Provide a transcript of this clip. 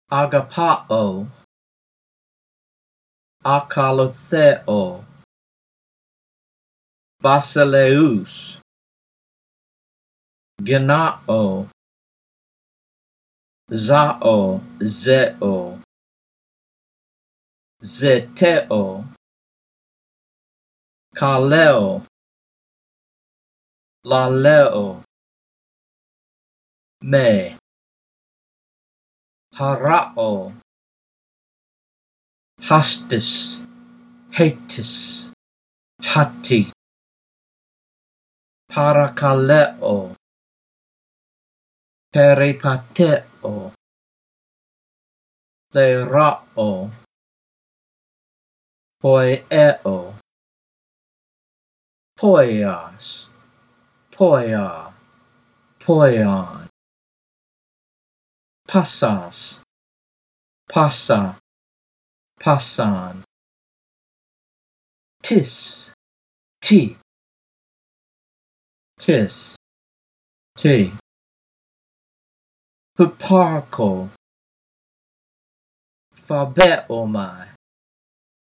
agapao, akalotheo, basileus, genao, zao, zeo, zeteo, kaleo, laleo, me, harao, hastis, hatis, hati, parakaleo, peripateo, therao, poieo, poias, poia, poion, passas, passa, passan, tis, ti, tis, ti, huparco, fabeomai,